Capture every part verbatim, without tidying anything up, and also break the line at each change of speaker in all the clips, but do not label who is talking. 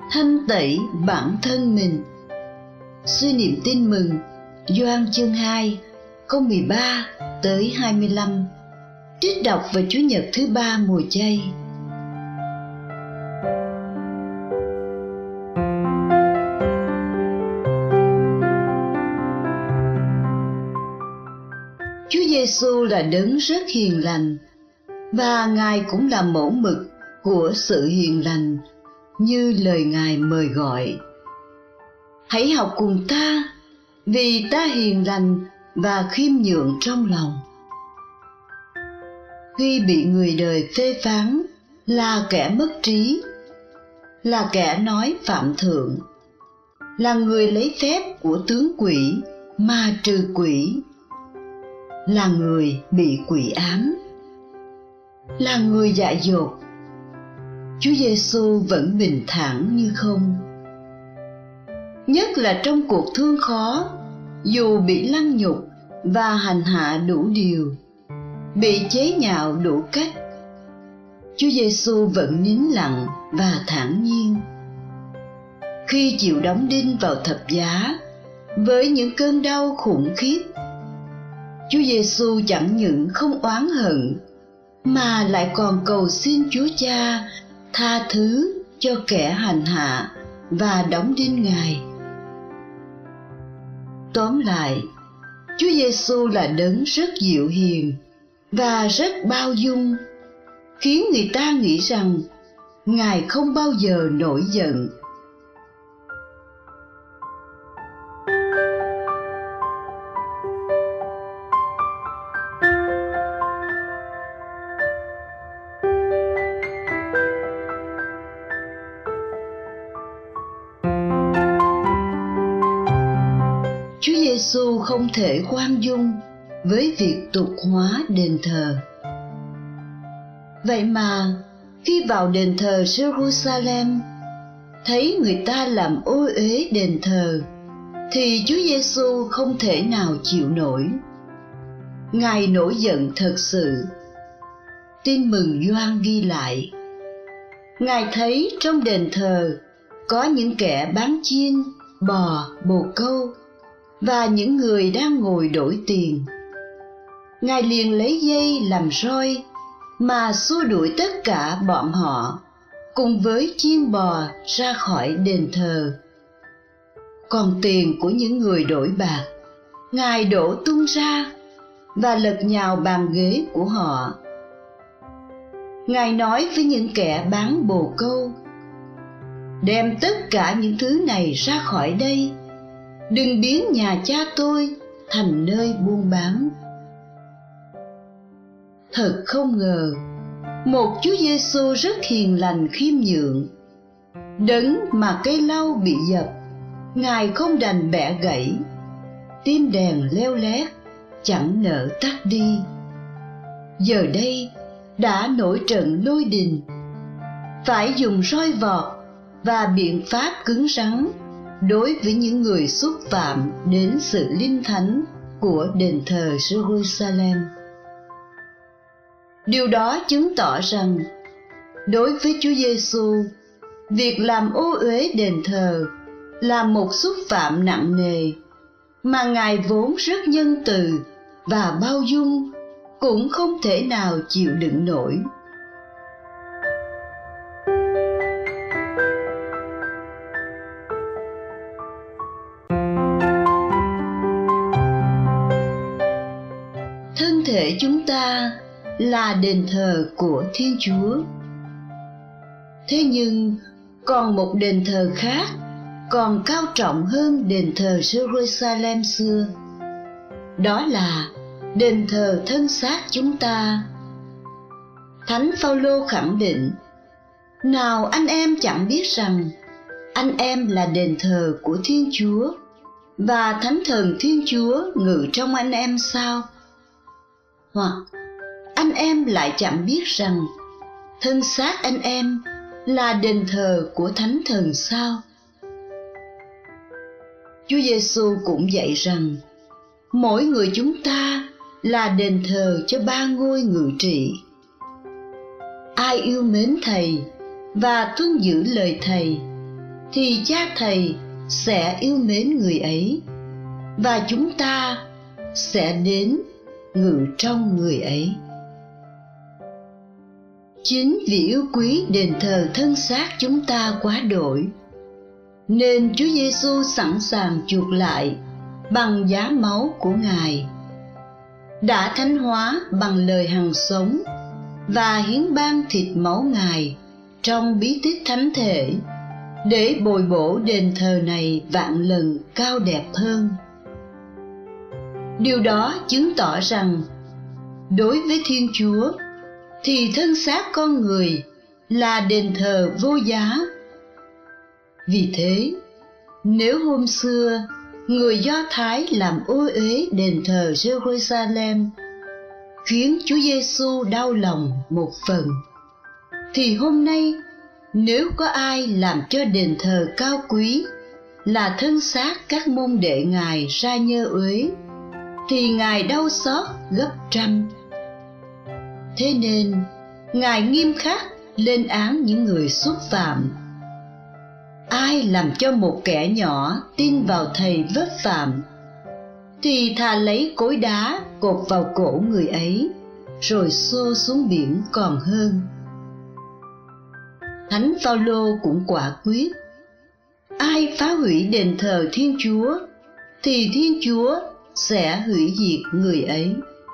thanh tẩy bản thân mình. Suy niệm tin mừng Gioan chương hai, câu mười ba tới hai mươi lăm, trích đọc vào Chủ nhật thứ ba mùa chay. Chúa Giêsu là đấng rất hiền lành, và Ngài cũng là mẫu mực của sự hiền lành như lời Ngài mời gọi. Hãy học cùng ta, vì ta hiền lành và khiêm nhượng trong lòng. Khi bị người đời phê phán là kẻ mất trí, là kẻ nói phạm thượng, là người lấy phép của tướng quỷ mà trừ quỷ, là người bị quỷ ám, là người dại dột, Chúa Giêsu vẫn bình thản như không. Nhất là trong cuộc thương khó, dù bị lăng nhục và hành hạ đủ điều, bị chế nhạo đủ cách, Chúa Giêsu vẫn nín lặng và thản nhiên. Khi chịu đóng đinh vào thập giá với những cơn đau khủng khiếp, Chúa Giêsu chẳng những không oán hận mà lại còn cầu xin Chúa Cha tha thứ cho kẻ hành hạ và đóng đinh Ngài. Tóm lại, Chúa Giêsu là đấng rất dịu hiền và rất bao dung, khiến người ta nghĩ rằng Ngài không bao giờ nổi giận. Chúa Giêsu không thể khoan dung với việc tục hóa đền thờ. Vậy mà khi vào đền thờ Jerusalem, thấy người ta làm ô uế đền thờ, thì Chúa Giêsu không thể nào chịu nổi. Ngài nổi giận thật sự. Tin mừng Gioan ghi lại, Ngài thấy trong đền thờ có những kẻ bán chiên, bò, bồ câu và những người đang ngồi đổi tiền. Ngài liền lấy dây làm roi mà xua đuổi tất cả bọn họ cùng với chiên bò ra khỏi đền thờ. Còn tiền của những người đổi bạc, Ngài đổ tung ra và lật nhào bàn ghế của họ. Ngài nói với những kẻ bán bồ câu, đem tất cả những thứ này ra khỏi đây, đừng biến nhà cha tôi thành nơi buôn bán. Thật không ngờ, một Chúa Giêsu rất hiền lành khiêm nhượng, đấng mà cây lau bị dập, Ngài không đành bẻ gãy, tim đèn leo lét chẳng nỡ tắt đi, giờ đây đã nổi trận lôi đình, phải dùng roi vọt và biện pháp cứng rắn đối với những người xúc phạm đến sự linh thánh của đền thờ Jerusalem. Điều đó chứng tỏ rằng đối với Chúa Giêsu, việc làm ô uế đền thờ là một xúc phạm nặng nề mà Ngài vốn rất nhân từ và bao dung cũng không thể nào chịu đựng nổi. Thân thể chúng ta là đền thờ của Thiên Chúa. Thế nhưng còn một đền thờ khác còn cao trọng hơn đền thờ Jerusalem xưa. Đó là đền thờ thân xác chúng ta. Thánh Phaolô khẳng định, nào anh em chẳng biết rằng anh em là đền thờ của Thiên Chúa và Thánh Thần Thiên Chúa ngự trong anh em sao? Hoặc anh em lại chẳng biết rằng thân xác anh em là đền thờ của Thánh Thần sao? Chúa Giêsu cũng dạy rằng mỗi người chúng ta là đền thờ cho ba ngôi ngự trị. Ai yêu mến Thầy và tuân giữ lời Thầy thì Cha Thầy sẽ yêu mến người ấy, và chúng ta sẽ đến ngự trong người ấy. Chính vì yêu quý đền thờ thân xác chúng ta quá đổi, nên Chúa Giêsu sẵn sàng chuộc lại bằng giá máu của Ngài, đã thánh hóa bằng lời hằng sống và hiến ban thịt máu Ngài trong bí tích thánh thể, để bồi bổ đền thờ này vạn lần cao đẹp hơn. Điều đó chứng tỏ rằng đối với Thiên Chúa thì thân xác con người là đền thờ vô giá. Vì thế, nếu hôm xưa người Do Thái làm ô uế đền thờ Jerusalem, khiến Chúa Giêsu đau lòng một phần, thì hôm nay nếu có ai làm cho đền thờ cao quý là thân xác các môn đệ Ngài ra nhơ uế, thì Ngài đau xót gấp trăm. Thế nên Ngài nghiêm khắc lên án những người xúc phạm. Ai làm cho một kẻ nhỏ tin vào Thầy vấp phạm, thì thà lấy cối đá cột vào cổ người ấy, rồi xô xuống biển còn hơn. Thánh Phaolô cũng quả quyết: ai phá hủy đền thờ Thiên Chúa, thì Thiên Chúa sẽ hủy diệt người ấy.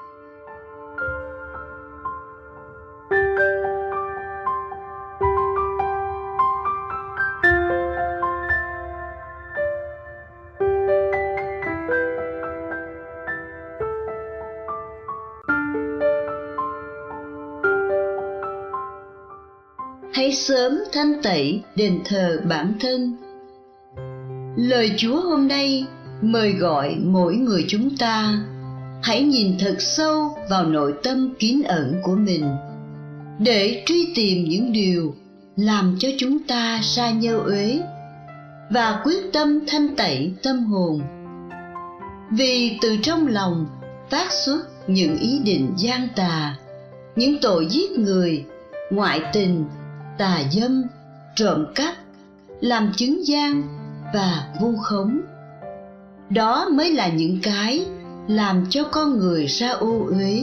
Hãy sớm thanh tẩy đền thờ bản thân. Lời Chúa hôm nay mời gọi mỗi người chúng ta hãy nhìn thật sâu vào nội tâm kín ẩn của mình, để truy tìm những điều làm cho chúng ta sa nhơ uế, và quyết tâm thanh tẩy tâm hồn. Vì từ trong lòng phát xuất những ý định gian tà, những tội giết người, ngoại tình, tà dâm, trộm cắp, làm chứng gian và vu khống. Đó mới là những cái làm cho con người ra ô uế.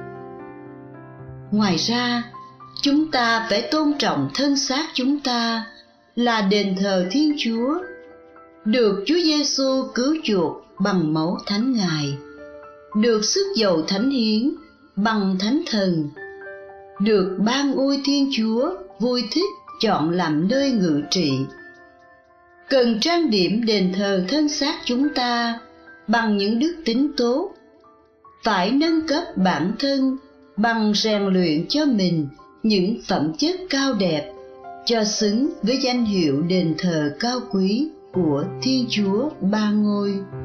Ngoài ra, chúng ta phải tôn trọng thân xác chúng ta là đền thờ Thiên Chúa, được Chúa Giêsu cứu chuộc bằng máu thánh Ngài, được sức dầu thánh hiến bằng thánh thần, được ban ôi Thiên Chúa vui thích chọn làm nơi ngự trị. Cần trang điểm đền thờ thân xác chúng ta bằng những đức tính tốt, phải nâng cấp bản thân bằng rèn luyện cho mình những phẩm chất cao đẹp, cho xứng với danh hiệu đền thờ cao quý của Thiên Chúa Ba Ngôi.